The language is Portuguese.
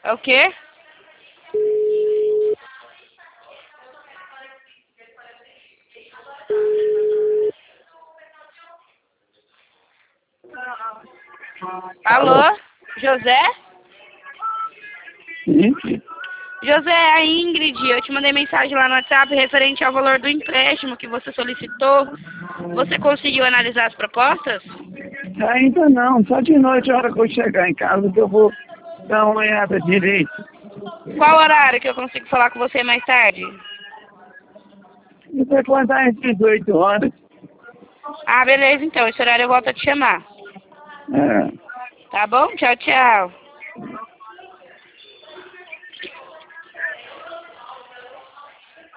É o quê? Alô? José? Sim. José, é a Ingrid, eu te mandei mensagem lá no WhatsApp referente ao valor do empréstimo que você solicitou. Você conseguiu analisar as propostas? Ainda não, só de noite, a hora que eu chegar em casa, que eu vou dar uma olhada direito. Qual horário que eu consigo falar com você mais tarde? E depois das 18 horas. Ah, beleza, então. Esse horário eu volto a te chamar. É. Tá bom? Tchau, tchau.